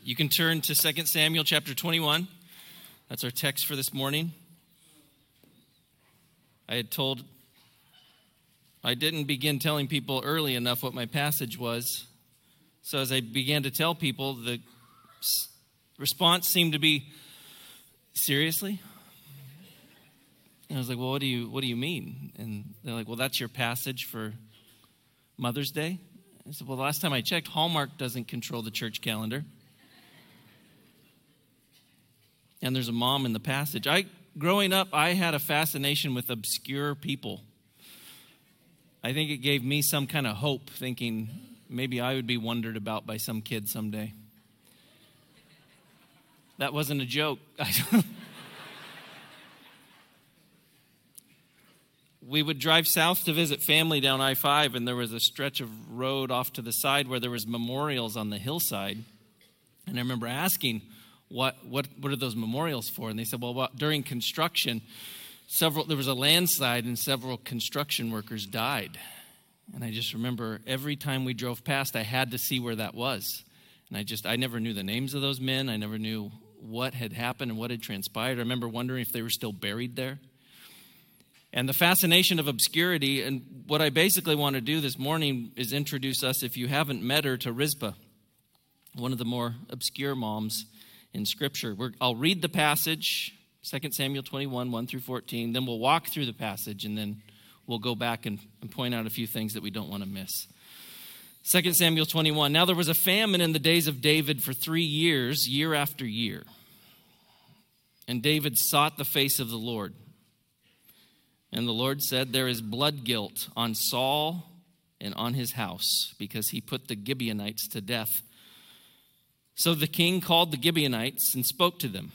You can turn to 2 Samuel chapter 21. That's our text for this morning. I didn't begin telling people early enough what my passage was. So as I began to tell people, the response seemed to be, seriously? And I was like, well, what do you mean? And they're like, well, that's your passage for Mother's Day. I said, well, the last time I checked, Hallmark doesn't control the church calendar. And there's a mom in the passage. Growing up, I had a fascination with obscure people. I think it gave me some kind of hope, thinking maybe I would be wondered about by some kid someday. That wasn't a joke. We would drive south to visit family down I-5, and there was a stretch of road off to the side where there was memorials on the hillside. And I remember asking, what are those memorials for? And they said, well, during construction, there was a landslide and several construction workers died. And I just remember every time we drove past, I had to see where that was. And I never knew the names of those men. I never knew what had happened and what had transpired. I remember wondering if they were still buried there. And the fascination of obscurity, and what I basically want to do this morning is introduce us, if you haven't met her, to Rizpah, one of the more obscure moms in Scripture. I'll read the passage, 2 Samuel 21, 1 through 14. Then we'll walk through the passage, and then we'll go back and point out a few things that we don't want to miss. 2 Samuel 21. Now there was a famine in the days of David for 3 years, year after year. And David sought the face of the Lord. And the Lord said, there is blood guilt on Saul and on his house, because he put the Gibeonites to death. So the king called the Gibeonites and spoke to them.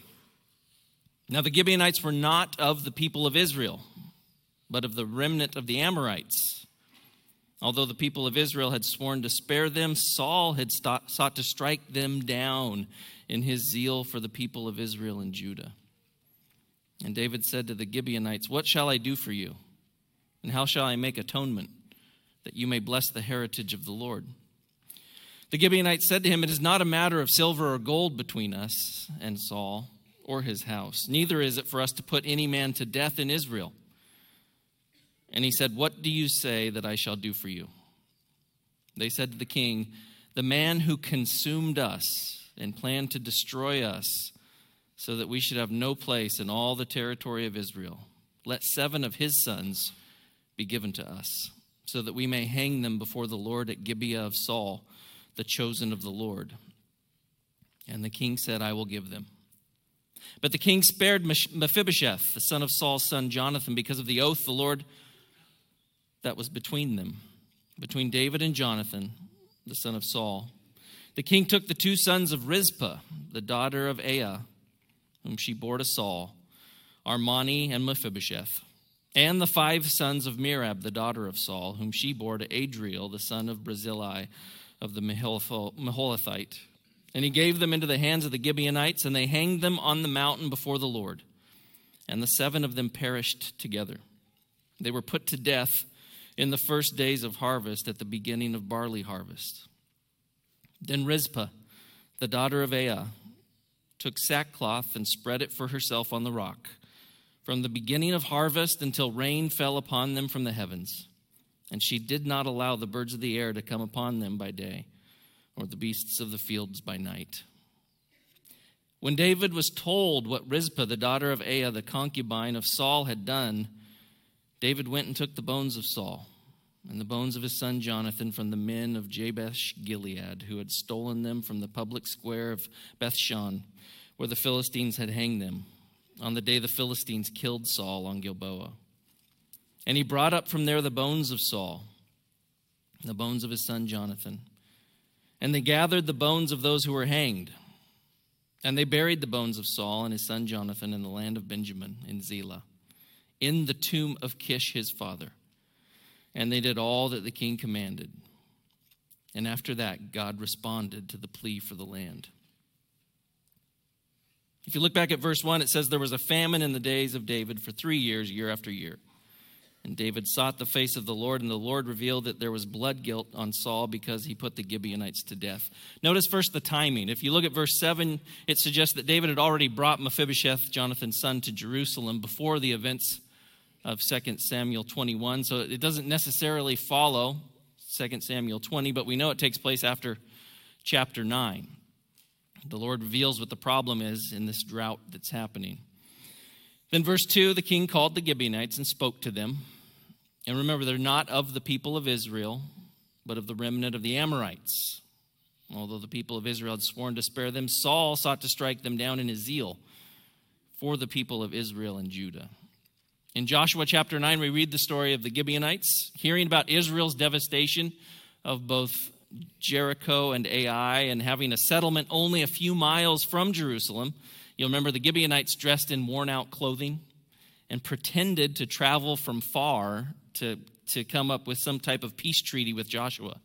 Now the Gibeonites were not of the people of Israel, but of the remnant of the Amorites. Although the people of Israel had sworn to spare them, Saul had sought to strike them down in his zeal for the people of Israel and Judah. And David said to the Gibeonites, what shall I do for you? And how shall I make atonement, that you may bless the heritage of the Lord? The Gibeonites said to him, it is not a matter of silver or gold between us and Saul or his house. Neither is it for us to put any man to death in Israel. And he said, what do you say that I shall do for you? They said to the king, the man who consumed us and planned to destroy us so that we should have no place in all the territory of Israel, let 7 of his sons be given to us, so that we may hang them before the Lord at Gibeah of Saul, the chosen of the Lord. And the king said, I will give them. But the king spared Mephibosheth, the son of Saul's son Jonathan, because of the oath the Lord that was between them, between David and Jonathan, the son of Saul. The king took the 2 sons of Rizpah, the daughter of Aiah, whom she bore to Saul, Armani and Mephibosheth, and the 5 sons of Merab, the daughter of Saul, whom she bore to Adriel, the son of Barzillai, of the Meholathite. And he gave them into the hands of the Gibeonites, and they hanged them on the mountain before the Lord. And the 7 of them perished together. They were put to death in the first days of harvest, at the beginning of barley harvest. Then Rizpah, the daughter of Aiah, took sackcloth and spread it for herself on the rock, from the beginning of harvest until rain fell upon them from the heavens. And she did not allow the birds of the air to come upon them by day, or the beasts of the fields by night. When David was told what Rizpah, the daughter of Aiah, the concubine of Saul, had done, David went and took the bones of Saul and the bones of his son Jonathan from the men of Jabesh Gilead, who had stolen them from the public square of Bethshan, where the Philistines had hanged them, on the day the Philistines killed Saul on Gilboa. And he brought up from there the bones of Saul, the bones of his son Jonathan. And they gathered the bones of those who were hanged. And they buried the bones of Saul and his son Jonathan in the land of Benjamin, in Zelah, in the tomb of Kish his father. And they did all that the king commanded. And after that, God responded to the plea for the land. If you look back at verse 1, it says there was a famine in the days of David for 3 years, year after year. And David sought the face of the Lord, and the Lord revealed that there was blood guilt on Saul because he put the Gibeonites to death. Notice first the timing. If you look at verse 7, it suggests that David had already brought Mephibosheth, Jonathan's son, to Jerusalem before the events of 2 Samuel 21. So it doesn't necessarily follow 2 Samuel 20, but we know it takes place after chapter 9. The Lord reveals what the problem is in this drought that's happening. Then verse 2, the king called the Gibeonites and spoke to them. And remember, they're not of the people of Israel, but of the remnant of the Amorites. Although the people of Israel had sworn to spare them, Saul sought to strike them down in his zeal for the people of Israel and Judah. In Joshua chapter 9, we read the story of the Gibeonites, hearing about Israel's devastation of both Jericho and Ai, and having a settlement only a few miles from Jerusalem. You'll remember the Gibeonites dressed in worn-out clothing and pretended to travel from far to come up with some type of peace treaty with Joshua.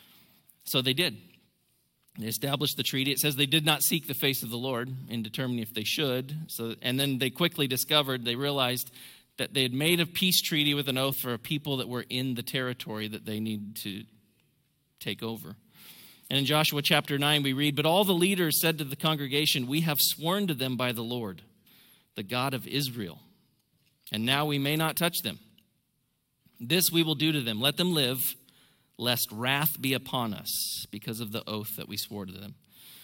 So they did. They established the treaty. It says they did not seek the face of the Lord in determining if they should. And then they quickly they realized that they had made a peace treaty with an oath for a people that were in the territory that they needed to take over. And in Joshua chapter 9 we read, "But all the leaders said to the congregation, 'We have sworn to them by the Lord, the God of Israel, and now we may not touch them. This we will do to them. Let them live, lest wrath be upon us because of the oath that we swore to them.'"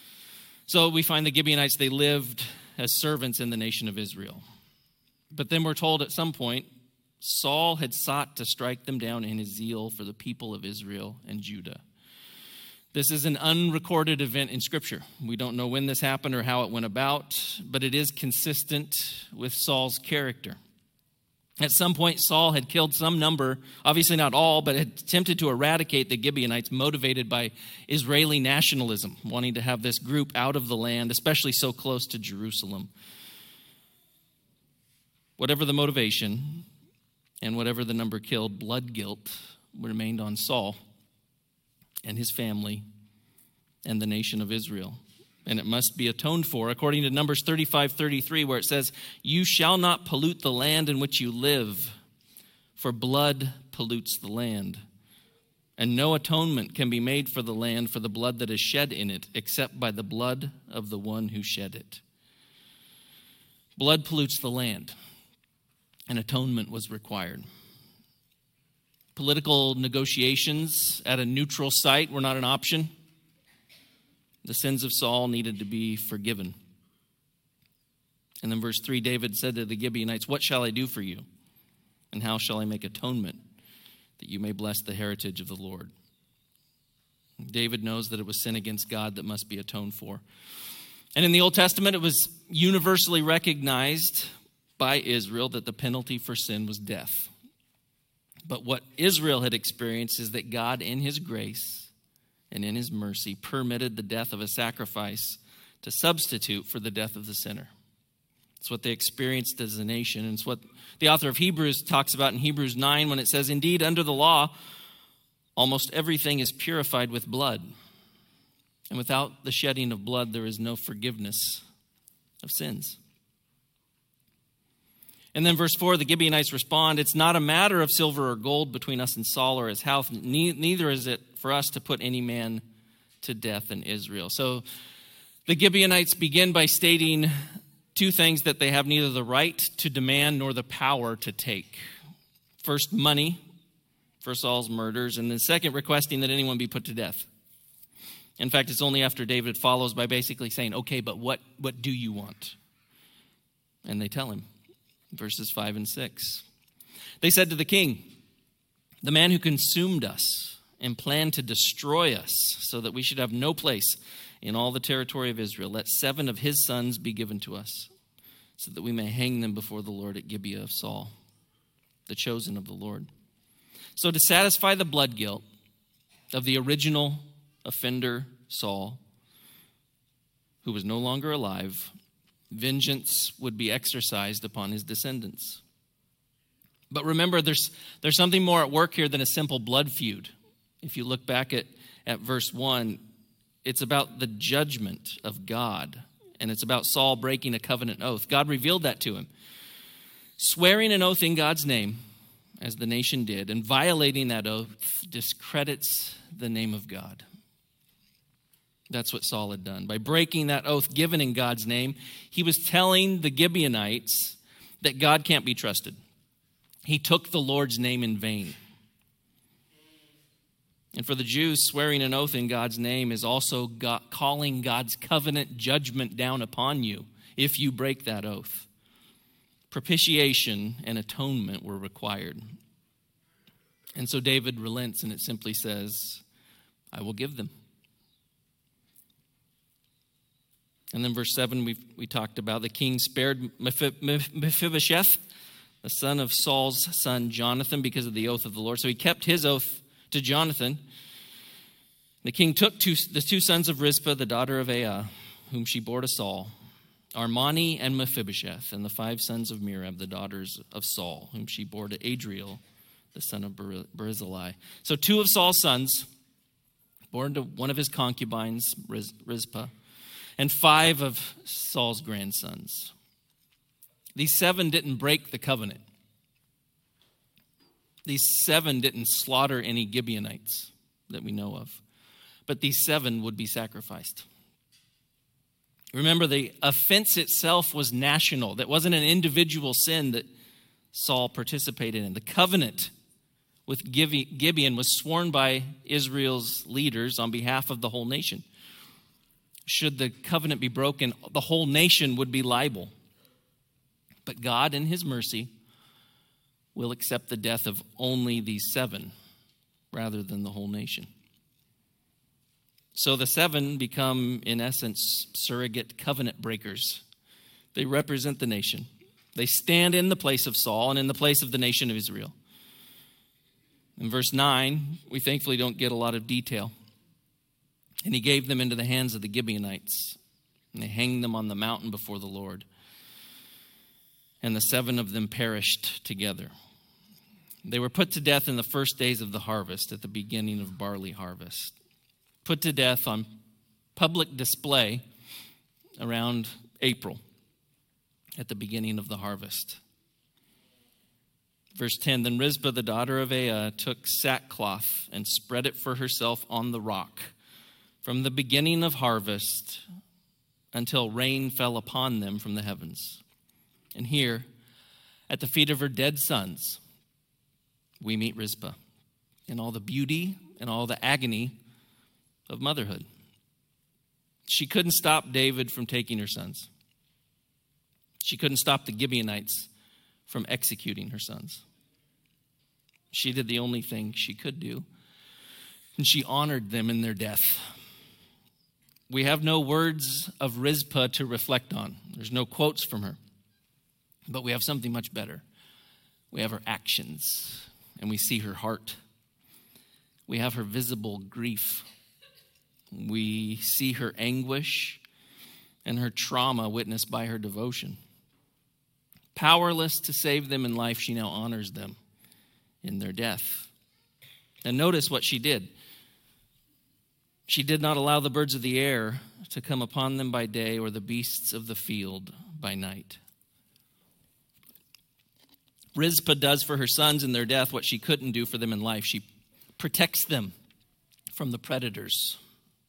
So we find the Gibeonites, they lived as servants in the nation of Israel. But then we're told at some point, Saul had sought to strike them down in his zeal for the people of Israel and Judah. This is an unrecorded event in Scripture. We don't know when this happened or how it went about, but it is consistent with Saul's character. At some point, Saul had killed some number, obviously not all, but had attempted to eradicate the Gibeonites, motivated by Israeli nationalism, wanting to have this group out of the land, especially so close to Jerusalem. Whatever the motivation and whatever the number killed, blood guilt remained on Saul and his family and the nation of Israel. And it must be atoned for, according to Numbers 35:33, where it says, "You shall not pollute the land in which you live, for blood pollutes the land. And no atonement can be made for the land for the blood that is shed in it, except by the blood of the one who shed it." Blood pollutes the land, and atonement was required. Political negotiations at a neutral site were not an option. The sins of Saul needed to be forgiven. And then verse 3, David said to the Gibeonites, "What shall I do for you? And how shall I make atonement that you may bless the heritage of the Lord?" David knows that it was sin against God that must be atoned for. And in the Old Testament, it was universally recognized by Israel that the penalty for sin was death. But what Israel had experienced is that God, in his grace and in his mercy, permitted the death of a sacrifice to substitute for the death of the sinner. It's what they experienced as a nation. And it's what the author of Hebrews talks about in Hebrews 9 when it says, "Indeed, under the law, almost everything is purified with blood. And without the shedding of blood, there is no forgiveness of sins." And then verse 4, the Gibeonites respond, "It's not a matter of silver or gold between us and Saul or his house. Neither is it for us to put any man to death in Israel." So the Gibeonites begin by stating two things that they have neither the right to demand nor the power to take. First, money for Saul's murders, and then second, requesting that anyone be put to death. In fact, it's only after David follows by basically saying, "Okay, but what do you want?" And they tell him. Verses 5 and 6. They said to the king, "The man who consumed us and planned to destroy us so that we should have no place in all the territory of Israel, let 7 of his sons be given to us so that we may hang them before the Lord at Gibeah of Saul, the chosen of the Lord." So to satisfy the blood guilt of the original offender Saul, who was no longer alive, vengeance would be exercised upon his descendants. But remember, there's something more at work here than a simple blood feud. If you look back at verse 1, it's about the judgment of God, and it's about Saul breaking a covenant oath. God revealed that to him. Swearing an oath in God's name as the nation did, and violating that oath discredits the name of God. That's what Saul had done. By breaking that oath given in God's name, he was telling the Gibeonites that God can't be trusted. He took the Lord's name in vain. And for the Jews, swearing an oath in God's name is also calling God's covenant judgment down upon you if you break that oath. Propitiation and atonement were required. And so David relents, and it simply says, I will give them. And then verse 7, we talked about the king spared Mephibosheth, the son of Saul's son Jonathan, because of the oath of the Lord. So he kept his oath to Jonathan. The king took the two sons of Rizpah, the daughter of Aiah, whom she bore to Saul, Armani and Mephibosheth, and the 5 sons of Merab, the daughters of Saul, whom she bore to Adriel, the son of Barzillai. So 2 of Saul's sons, born to one of his concubines, Rizpah, and 5 of Saul's grandsons. These 7 didn't break the covenant. These 7 didn't slaughter any Gibeonites that we know of. But these 7 would be sacrificed. Remember, the offense itself was national. That wasn't an individual sin that Saul participated in. The covenant with Gibeon was sworn by Israel's leaders on behalf of the whole nation. Should the covenant be broken, the whole nation would be liable. But God, in his mercy, will accept the death of only these 7 rather than the whole nation. So the 7 become, in essence, surrogate covenant breakers. They represent the nation. They stand in the place of Saul and in the place of the nation of Israel. In verse 9, we thankfully don't get a lot of detail. And he gave them into the hands of the Gibeonites, and they hanged them on the mountain before the Lord. And the 7 of them perished together. They were put to death in the first days of the harvest, at the beginning of barley harvest. Put to death on public display around April, at the beginning of the harvest. Verse 10, then Rizpah, the daughter of Aiah, took sackcloth and spread it for herself on the rock, from the beginning of harvest until rain fell upon them from the heavens. And here, at the feet of her dead sons, we meet Rizpah in all the beauty and all the agony of motherhood. She couldn't stop David from taking her sons. She couldn't stop the Gibeonites from executing her sons. She did the only thing she could do, and she honored them in their death. We have no words of Rizpah to reflect on. There's no quotes from her. But we have something much better. We have her actions, and we see her heart. We have her visible grief. We see her anguish and her trauma witnessed by her devotion. Powerless to save them in life, she now honors them in their death. And notice what she did. She did not allow the birds of the air to come upon them by day, or the beasts of the field by night. Rizpah does for her sons in their death what she couldn't do for them in life. She protects them from the predators.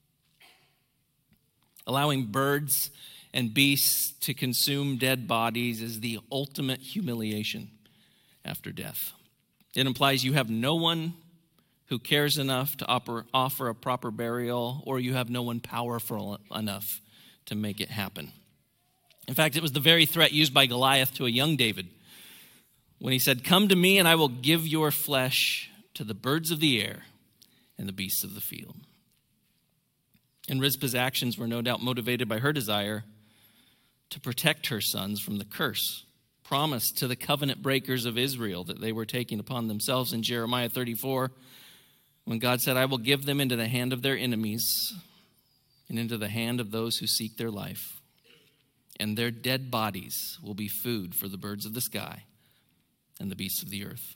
Allowing birds and beasts to consume dead bodies is the ultimate humiliation after death. It implies you have no one who cares enough to offer a proper burial, or you have no one powerful enough to make it happen. In fact, it was the very threat used by Goliath to a young David when he said, come to me and I will give your flesh to the birds of the air and the beasts of the field. And Rizpah's actions were no doubt motivated by her desire to protect her sons from the curse promised to the covenant breakers of Israel that they were taking upon themselves in Jeremiah 34, when God said, I will give them into the hand of their enemies and into the hand of those who seek their life. And their dead bodies will be food for the birds of the sky and the beasts of the earth.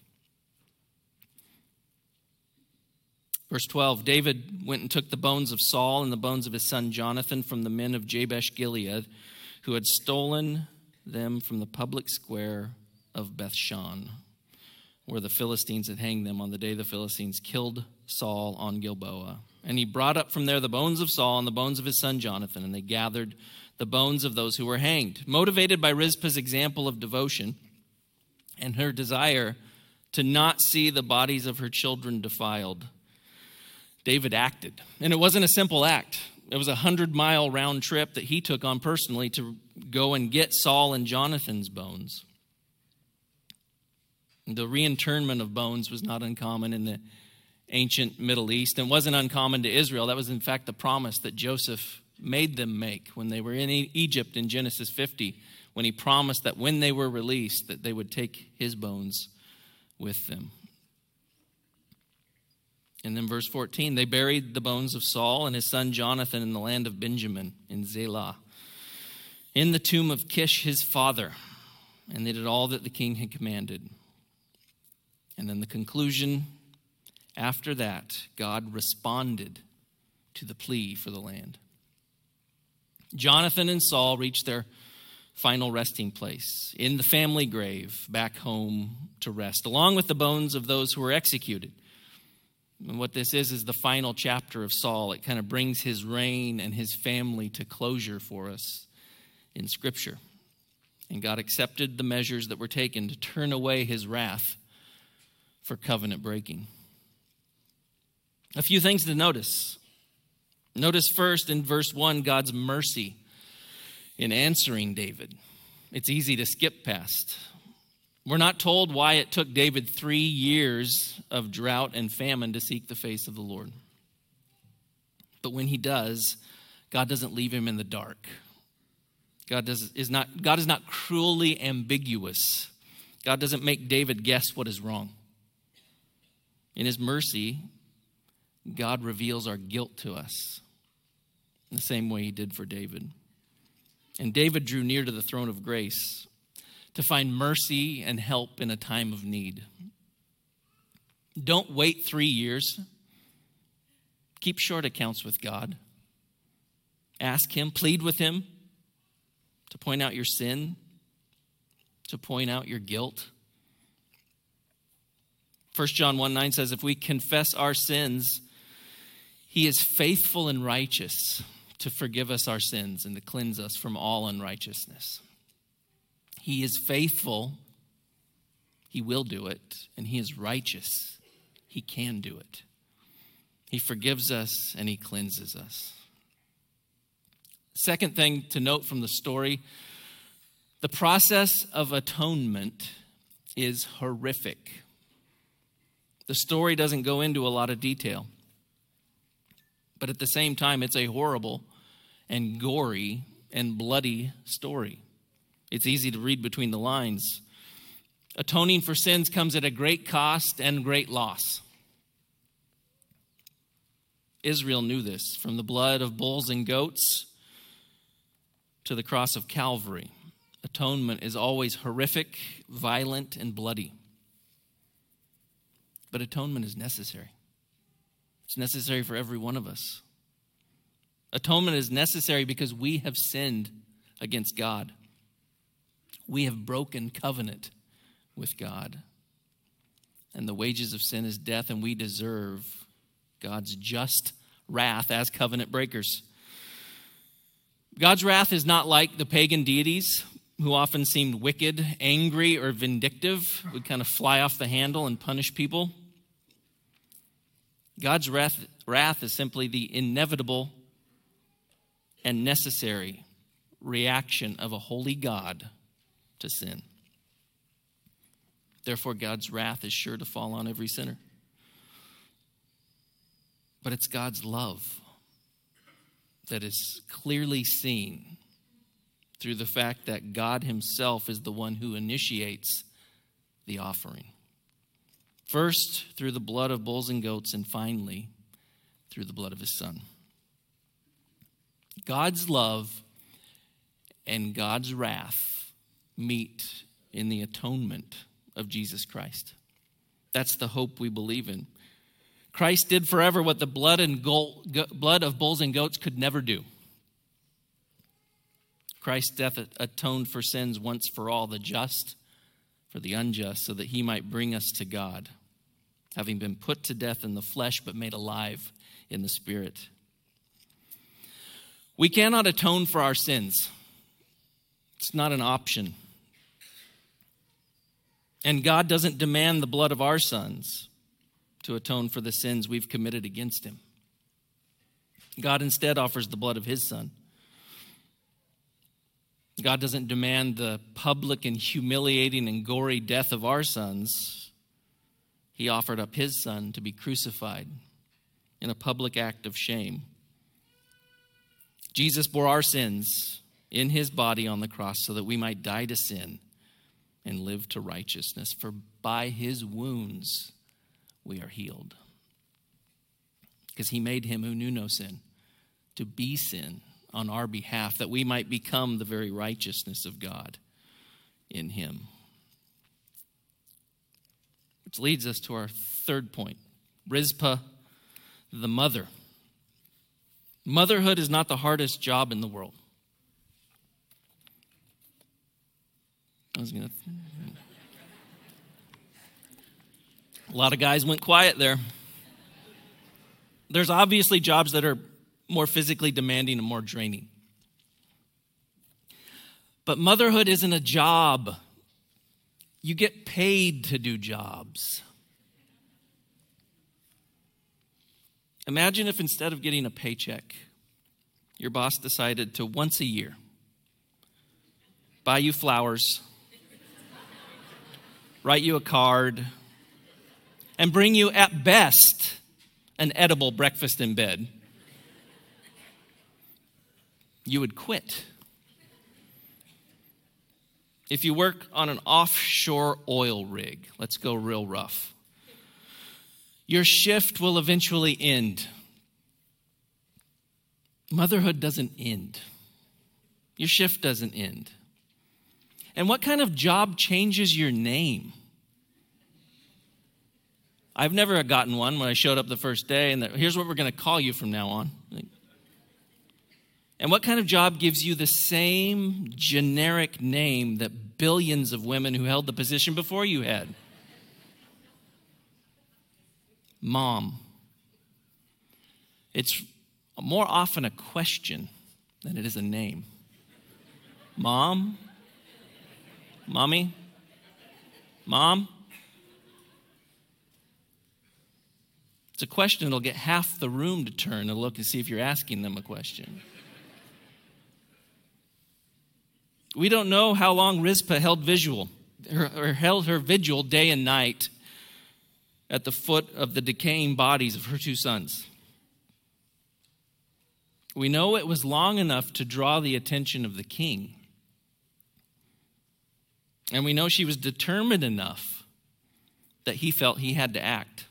Verse 12, David went and took the bones of Saul and the bones of his son Jonathan from the men of Jabesh Gilead, who had stolen them from the public square of Bethshan, where the Philistines had hanged them on the day the Philistines killed Saul on Gilboa. And he brought up from there the bones of Saul and the bones of his son Jonathan, and they gathered the bones of those who were hanged. Motivated by Rizpah's example of devotion and her desire to not see the bodies of her children defiled, David acted. And it wasn't a simple act. It was a 100-mile round trip that he took on personally to go and get Saul and Jonathan's bones. The reinterment of bones was not uncommon in the ancient Middle East and wasn't uncommon to Israel. That was, in fact, the promise that Joseph made them make when they were in Egypt in Genesis 50, when he promised that when they were released, that they would take his bones with them. And then verse 14, they buried the bones of Saul and his son Jonathan in the land of Benjamin in Zelah, in the tomb of Kish his father. And they did all that the king had commanded. And then the conclusion, after that, God responded to the plea for the land. Jonathan and Saul reached their final resting place in the family grave back home to rest, along with the bones of those who were executed. And what this is the final chapter of Saul. It kind of brings his reign and his family to closure for us in Scripture. And God accepted the measures that were taken to turn away his wrath for covenant breaking. A few things to notice. Notice first in verse 1, God's mercy in answering David. It's easy to skip past. We're not told why it took David 3 years of drought and famine to seek the face of the Lord. But when he does, God doesn't leave him in the dark. God is not cruelly ambiguous. God doesn't make David guess what is wrong. In his mercy, God reveals our guilt to us in the same way he did for David. And David drew near to the throne of grace to find mercy and help in a time of need. Don't wait 3 years. Keep short accounts with God. Ask him, plead with him to point out your sin, to point out your guilt. 1 John 1:9 says, if we confess our sins, he is faithful and righteous to forgive us our sins and to cleanse us from all unrighteousness. He is faithful. He will do it. And he is righteous. He can do it. He forgives us and he cleanses us. Second thing to note from the story, the process of atonement is horrific. The story doesn't go into a lot of detail. But at the same time, it's a horrible and gory and bloody story. It's easy to read between the lines. Atoning for sins comes at a great cost and great loss. Israel knew this, from the blood of bulls and goats to the cross of Calvary. Atonement is always horrific, violent, and bloody. But atonement is necessary. It's necessary for every one of us. Atonement is necessary because we have sinned against God. We have broken covenant with God. And the wages of sin is death, and we deserve God's just wrath as covenant breakers. God's wrath is not like the pagan deities who often seemed wicked, angry, or vindictive, would kind of fly off the handle and punish people. God's wrath is simply the inevitable and necessary reaction of a holy God to sin. Therefore, God's wrath is sure to fall on every sinner. But it's God's love that is clearly seen through the fact that God himself is the one who initiates the offering. First, through the blood of bulls and goats, and finally, through the blood of his Son. God's love and God's wrath meet in the atonement of Jesus Christ. That's the hope we believe in. Christ did forever what the blood of bulls and goats could never do. Christ's death atoned for sins once for all, the just for the unjust, so that he might bring us to God, having been put to death in the flesh, but made alive in the Spirit. We cannot atone for our sins. It's not an option. And God doesn't demand the blood of our sons to atone for the sins we've committed against him. God instead offers the blood of his Son. God doesn't demand the public and humiliating and gory death of our sons. He offered up his Son to be crucified in a public act of shame. Jesus bore our sins in his body on the cross so that we might die to sin and live to righteousness. For by his wounds we are healed. Because he made him who knew no sin to be sin on our behalf, that we might become the very righteousness of God in him. Which leads us to our third point, Rizpah, the mother. Motherhood is not the hardest job in the world. A lot of guys went quiet there. There's obviously jobs that are more physically demanding and more draining. But motherhood isn't a job. You get paid to do jobs. Imagine if instead of getting a paycheck, your boss decided to once a year buy you flowers, write you a card, and bring you at best an edible breakfast in bed. You would quit. If you work on an offshore oil rig, let's go real rough, your shift will eventually end. Motherhood doesn't end. Your shift doesn't end. And what kind of job changes your name? I've never gotten one when I showed up the first day, and here's what we're going to call you from now on. And what kind of job gives you the same generic name that billions of women who held the position before you had? Mom. It's more often a question than it is a name. Mom? Mommy? Mom? It's a question that'll get half the room to turn and look and see if you're asking them a question. We don't know how long Rizpah held her vigil day and night at the foot of the decaying bodies of her two sons. We know it was long enough to draw the attention of the king. And we know she was determined enough that he felt he had to act.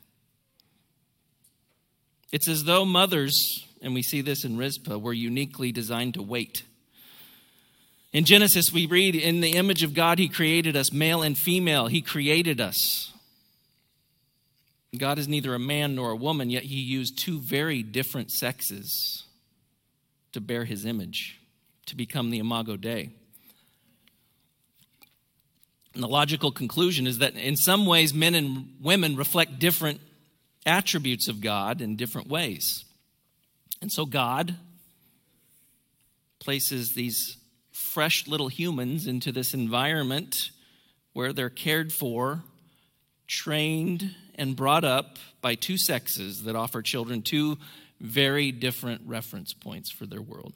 It's as though mothers, and we see this in Rizpah, were uniquely designed to wait. In Genesis, we read, in the image of God, he created us, male and female. He created us. God is neither a man nor a woman, yet he used two very different sexes to bear his image, to become the Imago Dei. And the logical conclusion is that in some ways, men and women reflect different attributes of God in different ways. And so God places these fresh little humans into this environment where they're cared for, trained, and brought up by two sexes that offer children two very different reference points for their world.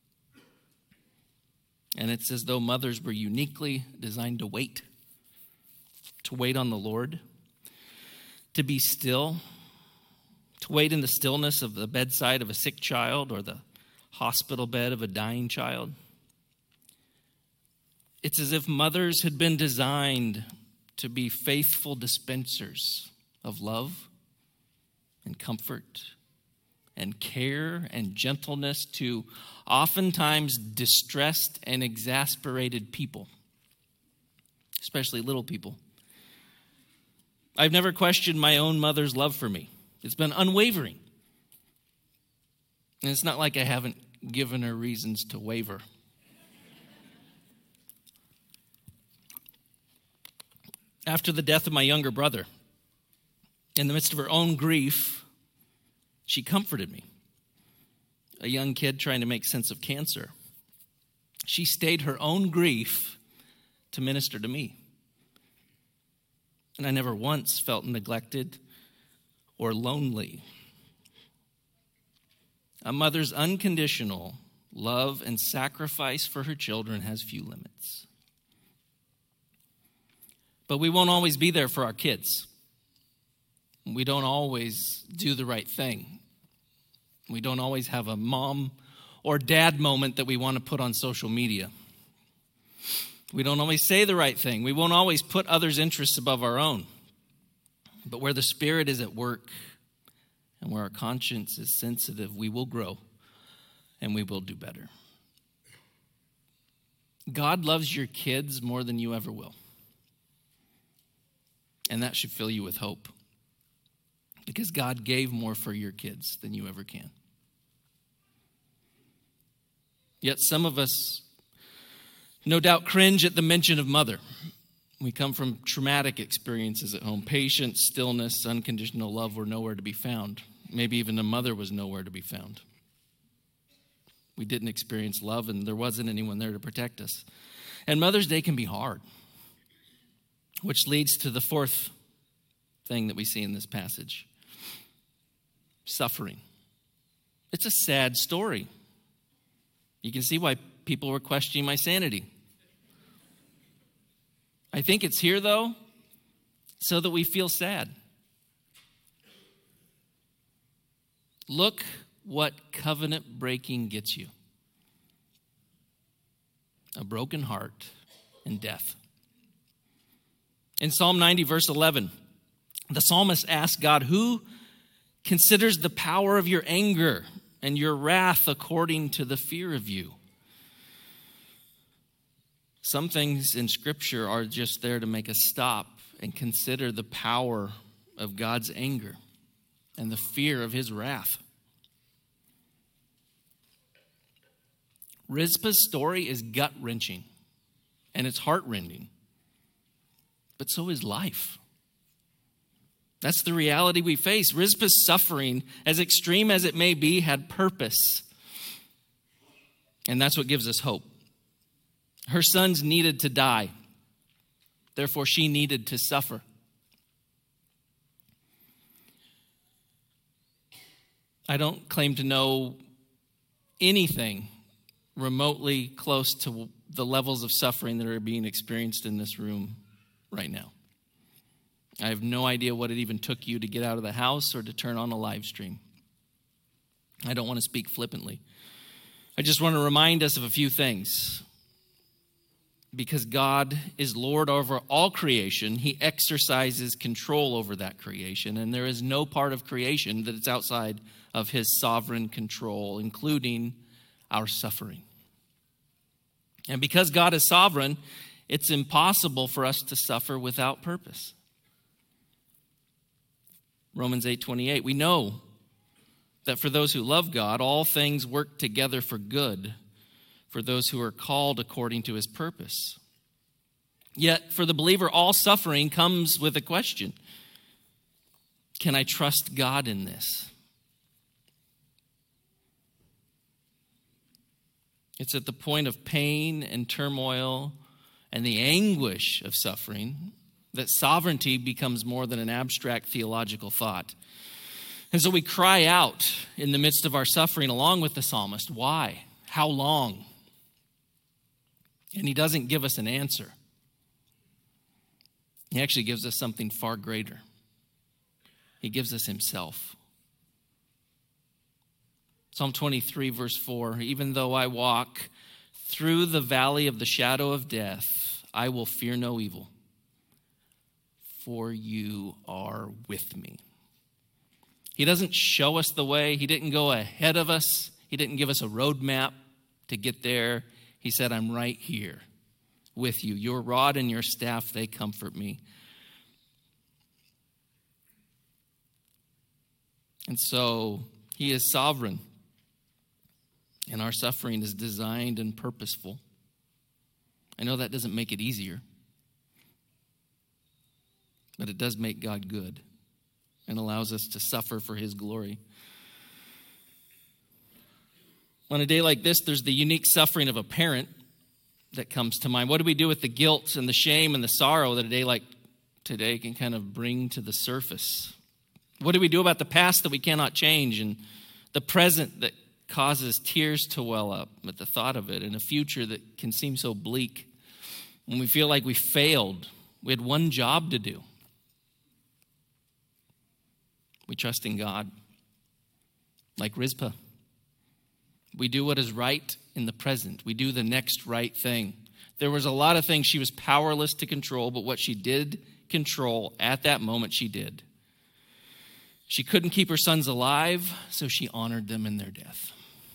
And it's as though mothers were uniquely designed to wait on the Lord, to be still, to wait in the stillness of the bedside of a sick child or the hospital bed of a dying child. It's as if mothers had been designed to be faithful dispensers of love and comfort and care and gentleness to oftentimes distressed and exasperated people, especially little people. I've never questioned my own mother's love for me. It's been unwavering. And it's not like I haven't given her reasons to waver. After the death of my younger brother, in the midst of her own grief, she comforted me. A young kid trying to make sense of cancer. She stayed her own grief to minister to me. And I never once felt neglected or lonely. A mother's unconditional love and sacrifice for her children has few limits. But we won't always be there for our kids. We don't always do the right thing. We don't always have a mom or dad moment that we want to put on social media. We don't always say the right thing. We won't always put others' interests above our own. But where the Spirit is at work and where our conscience is sensitive, we will grow and we will do better. God loves your kids more than you ever will. And that should fill you with hope. Because God gave more for your kids than you ever can. Yet some of us no doubt cringe at the mention of mother. We come from traumatic experiences at home. Patience, stillness, unconditional love were nowhere to be found. Maybe even a mother was nowhere to be found. We didn't experience love, and there wasn't anyone there to protect us. And Mother's Day can be hard, which leads to the fourth thing that we see in this passage. Suffering. It's a sad story. You can see why people were questioning my sanity. I think it's here, though, so that we feel sad. Look what covenant breaking gets you. A broken heart and death. In Psalm 90, verse 11, the psalmist asks God, who considers the power of your anger and your wrath according to the fear of you? Some things in Scripture are just there to make us stop and consider the power of God's anger and the fear of his wrath. Rizpah's story is gut-wrenching and it's heart-rending, but so is life. That's the reality we face. Rizpah's suffering, as extreme as it may be, had purpose. And that's what gives us hope. Her sons needed to die. Therefore, she needed to suffer. I don't claim to know anything remotely close to the levels of suffering that are being experienced in this room right now. I have no idea what it even took you to get out of the house or to turn on a live stream. I don't want to speak flippantly. I just want to remind us of a few things. Because God is Lord over all creation, he exercises control over that creation, and there is no part of creation that is outside of his sovereign control, including our suffering. And because God is sovereign, it's impossible for us to suffer without purpose. Romans 8:28, we know that for those who love God, all things work together for good, for those who are called according to his purpose. Yet, for the believer, all suffering comes with a question. Can I trust God in this? It's at the point of pain and turmoil and the anguish of suffering that sovereignty becomes more than an abstract theological thought. And so we cry out in the midst of our suffering along with the psalmist, why? How long? And he doesn't give us an answer. He actually gives us something far greater. He gives us himself. Psalm 23, verse 4, even though I walk through the valley of the shadow of death, I will fear no evil, for you are with me. He doesn't show us the way. He didn't go ahead of us. He didn't give us a roadmap to get there. He said, I'm right here with you. Your rod and your staff, they comfort me. And so he is sovereign. And our suffering is designed and purposeful. I know that doesn't make it easier. But it does make God good and allows us to suffer for his glory. On a day like this, there's the unique suffering of a parent that comes to mind. What do we do with the guilt and the shame and the sorrow that a day like today can kind of bring to the surface? What do we do about the past that we cannot change and the present that causes tears to well up at the thought of it, and a future that can seem so bleak when we feel like we failed? We had one job to do. We trust in God, like Rizpah. We do what is right in the present. We do the next right thing. There was a lot of things she was powerless to control, but what she did control at that moment, she did. She couldn't keep her sons alive, so she honored them in their death.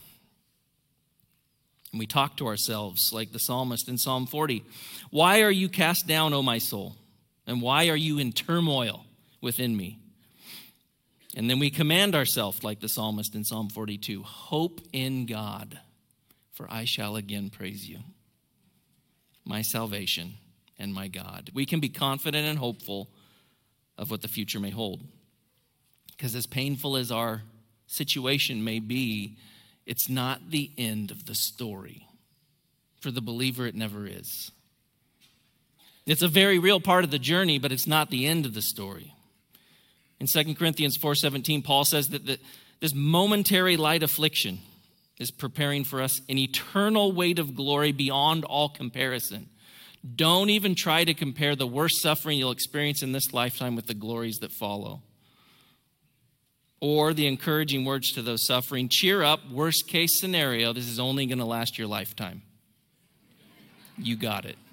And we talk to ourselves like the psalmist in Psalm 40. Why are you cast down, O my soul? And why are you in turmoil within me? And then we command ourselves like the psalmist in Psalm 42. Hope in God, for I shall again praise you, my salvation and my God. We can be confident and hopeful of what the future may hold. Because as painful as our situation may be, it's not the end of the story. For the believer, it never is. It's a very real part of the journey, but it's not the end of the story. In 2 Corinthians 4:17, Paul says that this momentary light affliction is preparing for us an eternal weight of glory beyond all comparison. Don't even try to compare the worst suffering you'll experience in this lifetime with the glories that follow. Or the encouraging words to those suffering, cheer up, worst case scenario, this is only going to last your lifetime. You got it.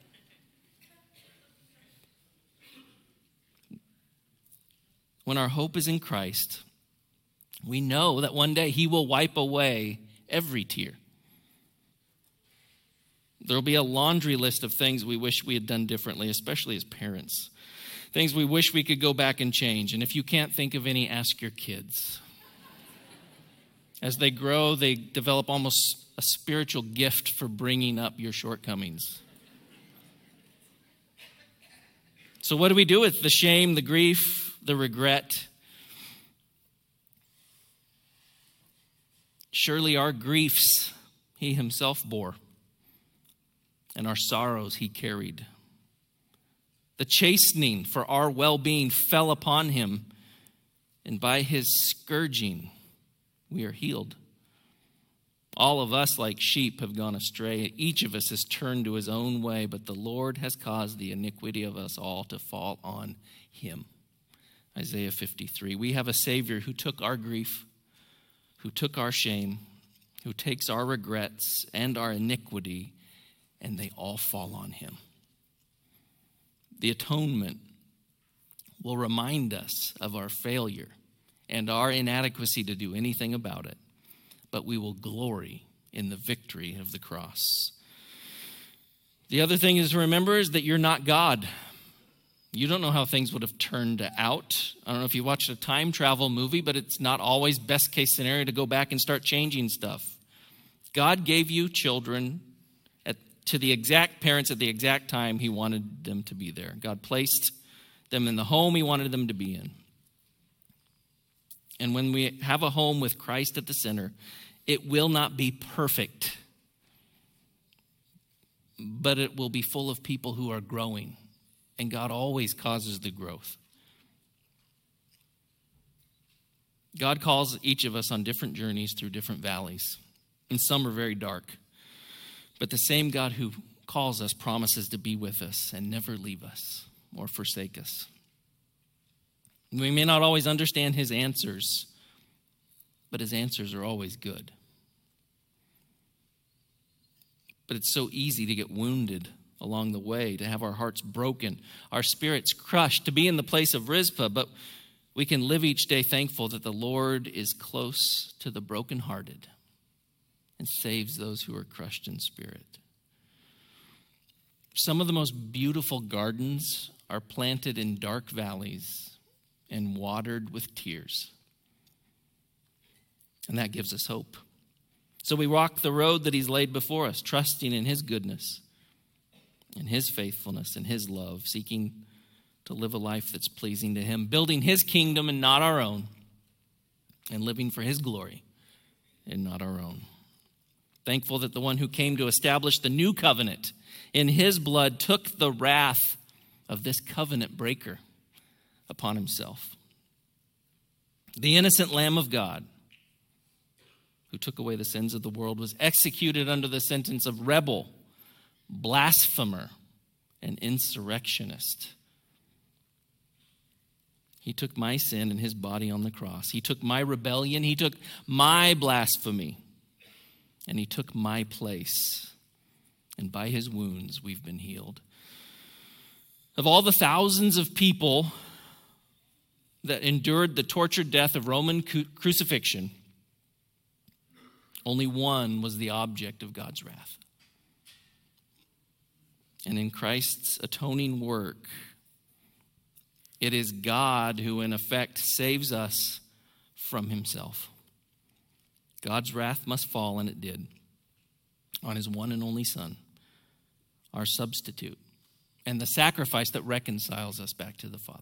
When our hope is in Christ, we know that one day he will wipe away every tear. There'll be a laundry list of things we wish we had done differently, especially as parents. Things we wish we could go back and change. And if you can't think of any, ask your kids. As they grow, they develop almost a spiritual gift for bringing up your shortcomings. So what do we do with the shame, the grief, the regret? Surely our griefs he himself bore, and our sorrows he carried. The chastening for our well-being fell upon him, and by his scourging we are healed. All of us, like sheep, have gone astray. Each of us has turned to his own way, but the Lord has caused the iniquity of us all to fall on him. Isaiah 53. We have a Savior who took our grief, who took our shame, who takes our regrets and our iniquity, and they all fall on him. The atonement will remind us of our failure and our inadequacy to do anything about it, but we will glory in the victory of the cross. The other thing is to remember is that you're not God. You don't know how things would have turned out. I don't know if you watched a time travel movie, but it's not always best case scenario to go back and start changing stuff. God gave you children to the exact parents at the exact time he wanted them to be there. God placed them in the home he wanted them to be in. And when we have a home with Christ at the center, it will not be perfect, but it will be full of people who are growing. And God always causes the growth. God calls each of us on different journeys through different valleys. And some are very dark. But the same God who calls us promises to be with us and never leave us or forsake us. We may not always understand his answers, but his answers are always good. But it's so easy to get wounded along the way, to have our hearts broken, our spirits crushed, to be in the place of Rizpah. But we can live each day thankful that the Lord is close to the brokenhearted and saves those who are crushed in spirit. Some of the most beautiful gardens are planted in dark valleys and watered with tears. And that gives us hope. So we walk the road that he's laid before us, trusting in his goodness, in his faithfulness, and his love, seeking to live a life that's pleasing to him, building his kingdom and not our own, and living for his glory and not our own. Thankful that the one who came to establish the new covenant in his blood took the wrath of this covenant breaker upon himself. The innocent Lamb of God, who took away the sins of the world, was executed under the sentence of rebel, blasphemer, and insurrectionist. He took my sin in his body on the cross. He took my rebellion. He took my blasphemy. And he took my place. And by his wounds, we've been healed. Of all the thousands of people that endured the tortured death of Roman crucifixion, only one was the object of God's wrath. And in Christ's atoning work, it is God who, in effect, saves us from himself. God's wrath must fall, and it did, on his one and only Son, our substitute, and the sacrifice that reconciles us back to the Father.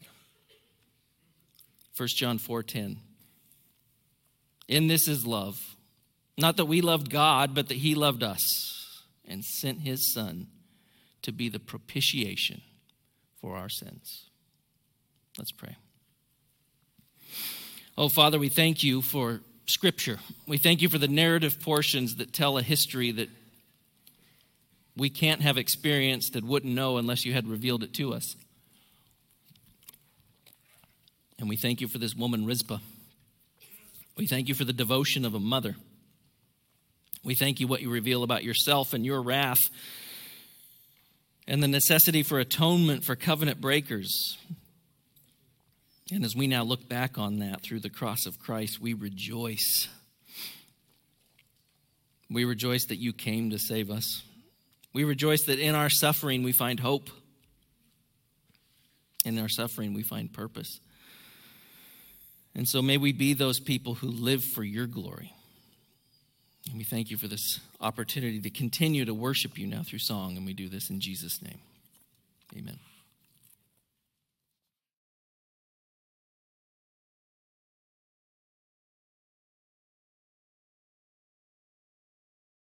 1 John 4:10. In this is love, not that we loved God, but that he loved us and sent his Son to be the propitiation for our sins. Let's pray. Oh, Father, we thank you for Scripture. We thank you for the narrative portions that tell a history that we can't have experienced and wouldn't know unless you had revealed it to us. And we thank you for this woman, Rizpah. We thank you for the devotion of a mother. We thank you what you reveal about yourself and your wrath and the necessity for atonement for covenant breakers. And as we now look back on that through the cross of Christ, we rejoice. We rejoice that you came to save us. We rejoice that in our suffering we find hope. In our suffering we find purpose. And so may we be those people who live for your glory. And we thank you for this opportunity to continue to worship you now through song. And we do this in Jesus' name. Amen.